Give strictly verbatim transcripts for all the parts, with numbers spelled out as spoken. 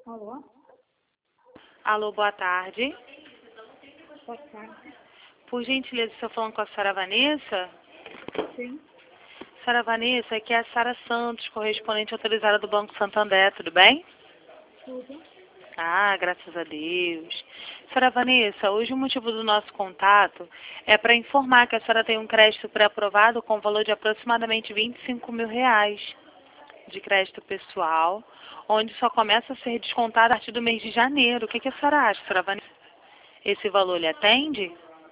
Alô? Alô, boa tarde. Boa tarde. Por gentileza, estou falando com a senhora Vanessa? Sim, Senhora Vanessa, aqui é a Sara Santos, correspondente autorizada do Banco Santander, tudo bem? tudo. Ah, graças a Deus. Senhora Vanessa, hoje o motivo do nosso contato é para informar que a senhora tem um crédito pré-aprovado com valor de aproximadamente vinte e cinco mil reais de crédito pessoal, onde só começa a ser descontado a partir do mês de janeiro. O que, que a senhora acha, senhora Vanessa? Esse valor lhe atende?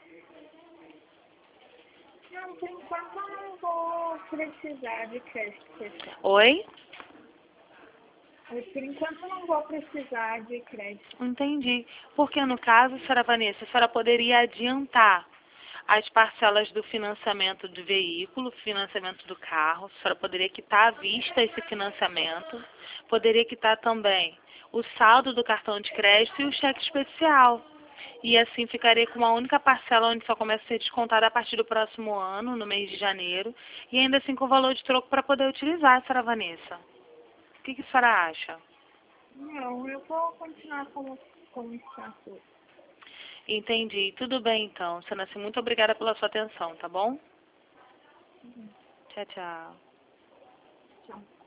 Não, por enquanto eu não vou precisar de crédito pessoal. Oi? Eu, Por enquanto eu não vou precisar de crédito. Entendi. Porque no caso, senhora Vanessa, a senhora poderia adiantar as parcelas do financiamento do veículo, financiamento do carro, a senhora poderia quitar à vista esse financiamento, poderia quitar também o saldo do cartão de crédito e o cheque especial. E assim ficaria com uma única parcela onde só começa a ser descontada a partir do próximo ano, no mês de janeiro, e ainda assim com o valor de troco para poder utilizar, senhora Vanessa. O que, que a senhora acha? Não, eu vou continuar como, como está tudo. Entendi. Tudo bem, então. Senhora, assim, muito obrigada pela sua atenção, tá bom? Uhum. Tchau, tchau. Tchau.